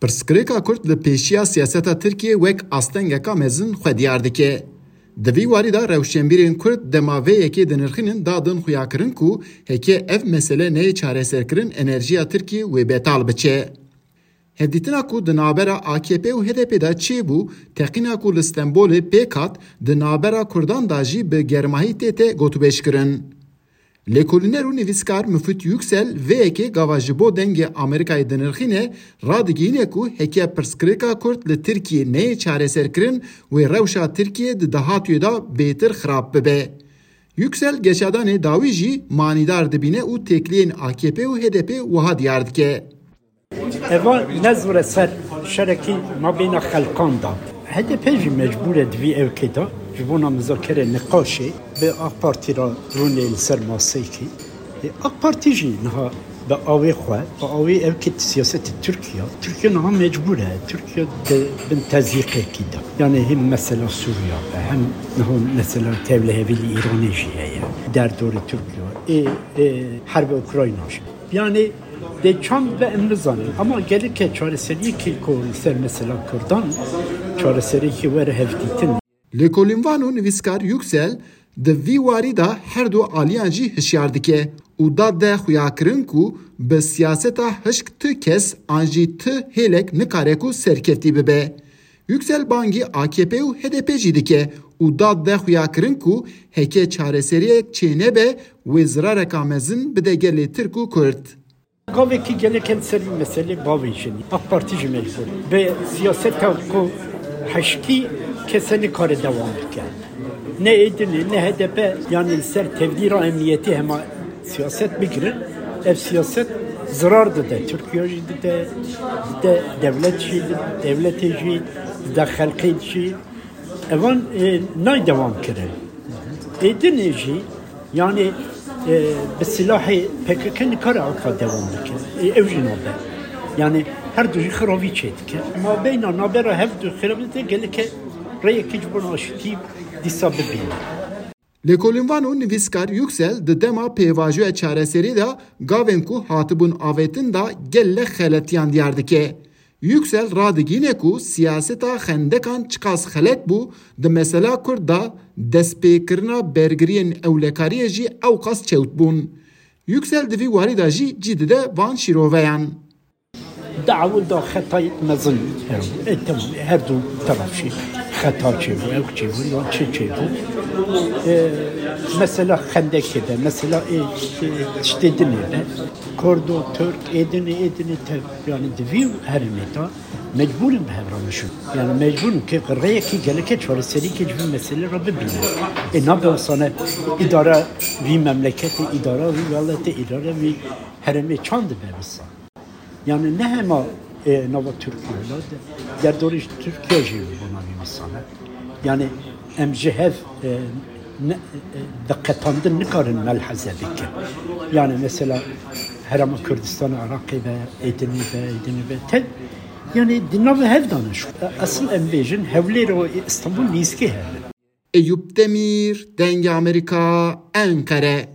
Pirsgirêka Kurd li pêşiya siyaseta Tirkiye wek astengeka mezin xwe diyar dike. Di vî warî de rewşenbîrên Kurd dema vê yekê dinirxînin dadin xuyakirin ku heke ev mesele neyê çareserkirin enerjiya Tirkiye wê betal biçe. Hevdîtina ku di navbera AKP û HDP de çêbû, teqîna ku li Stenbolê pêk hat, di navbera Kurdan da jî bi germahî tê gotûbêjkirin. Lêkolîner û nivîskar Müfit Yüksel vê yekê gava ji bo dengê Amerîkayê dinirxîne, radigihîne ku heke pirsgirêka Kurd li Tirkiye neyê çareserkirin wê rewşa Tirkiye di dahatiyê da bêtir xirab bibe. Yüksel geşadanê dawî jî manîdar dibîne û têkiliyên AKP û HDP wiha diyar dike. Eva nezvre ser şerekî mabêna xelkan da. HDP jî mecbûr e divî evkê da ji bona muzakere niqaşê bi AK Parti ra rûnê li ser maseyekî. AK Parti jî niha bi avê xwe, bi avê evkê siyasetê Türkiye niha mecbûr e. Türkiye bin tezîqekî da. Yani hem mesela Suriye hem niha mesela tevlihevîlî İranê jî heye. Derdorê Türkiye herbe Ukrayna jî. Yani de çand ve emrizanın ama gelirken çareseri ki ser mesela Kurdan çareseri ki ver hevditin. Lêkolînvan nivîskar Yüksel di vî warî da her du aliyan jî hişyar dike û da de xuyakirin ku bi siyaseta hişk ti kes an jî ti hêlek nikare ku serkeftî bibe. Yüksel bangî AKP û HDP jî dike û da de xuyakirin ku heke çareseriyek çê nebe wê zirareka mezin bide gelê Tirk û Kurd. Gavekî gelirken seri mesele gavê jî AK Parti jî mecbûr ve siyaseta ku heşkî keseni kare devam dike. Ne edini ne HDP yani ser tevdîra emniyeti hema siyaset bigirin. Ev siyaset zarardı da Türkiye jî de devlet jî devletê jî de xelkê jî evan nay devam kirin. Edini jî yani bi silahê PKK nikare alka devam dike. Ev jî nabe. Yani her du jî xirabî çê dike. Mabeyna nabera hev du xirabî de gelike reyekî ji bo aşitî dîsa bibîne. Lêkolînvan û nivîskar Yüksel di dema pêvajoya çareserî de gavên ku hatibûn avêtin da gelle xeletiyan diyar dike. Yüksel radigîne ku siyaseta xendekan çiqas xelet bû di mesela Kurd da destpêkirina bergiriyên ewlekariyê jî ew qas çewt bûn. Yüksel di vî warî da jî cî dide van şîroveyan. Dawul da xetayê mezin tamam her du taraf jî xeta çêbû ew çêbû ya çi çêbû. Mesela xendekê de mesela tiştê dinê de Kurd û Türk edini yani divî herîmê da mecbûrin bi hev ramişin. Yani mecbûrin ki reyekî geleke çareserîkê ji vî meselê re bibîne. Nabe wesane îdara vî memleketê îdara vî welatê îdara vî herêmê çand dibe wisa. Yani ne hema nava Türkiye derdorî Türkiye jî buna vî wesane. Yani em ji hev diqqetandin nikarin melheze bike. Yani mesela Herama Kürdistan, Irak'ı ve edini ve tel yani dinave hev danış. Asıl embejin hevleri o İstanbul nizki hev. Eyüp Demir, Denge Amerika, Ankara.